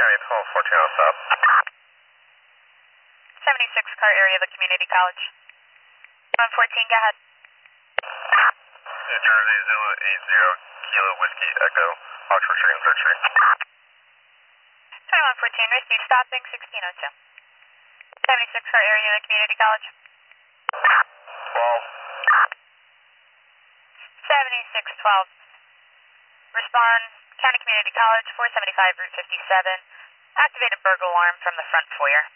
12, 14 stop. 76 car area of the community college. 114, go ahead. New Jersey, Zulu 80, Kilo Whiskey, Echo, Oxford Street and 3rd Street. 2114, receive stopping 1602. 76 car area of the community college. 12. 7612. Respond, County Community College, 475 Route 57. Activate a burglar alarm from the front foyer.